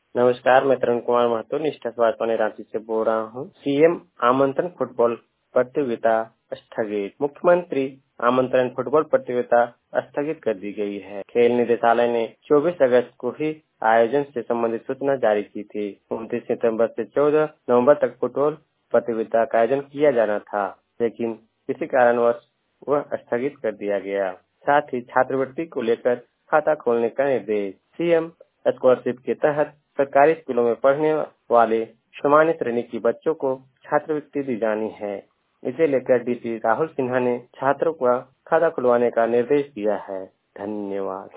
नमस्कार, मैं तरुण कुमार महतो निष्ठा स्वास्थ्य रांची से बोल रहा हूँ। सीएम आमंत्रण फुटबॉल प्रतियोगिता स्थगित। मुख्यमंत्री आमंत्रण फुटबॉल प्रतियोगिता स्थगित कर दी गई है। खेल निदेशालय ने 24 अगस्त को ही आयोजन से संबंधित सूचना जारी की थी। 29 सितंबर से 14 नवंबर तक फुटबॉल प्रतियोगिता का आयोजन किया जाना था, लेकिन किसी कारणवश वह स्थगित कर दिया गया। साथ ही छात्रवृत्ति को लेकर खाता खोलने का निर्देश। सीएम स्कॉलरशिप के तहत सरकारी स्कूलों में पढ़ने वाले सामान्य श्रेणी के बच्चों को छात्रवृत्ति दी जानी है। इसे लेकर डीसी राहुल सिन्हा ने छात्रों का खाता खुलवाने का निर्देश दिया है। धन्यवाद।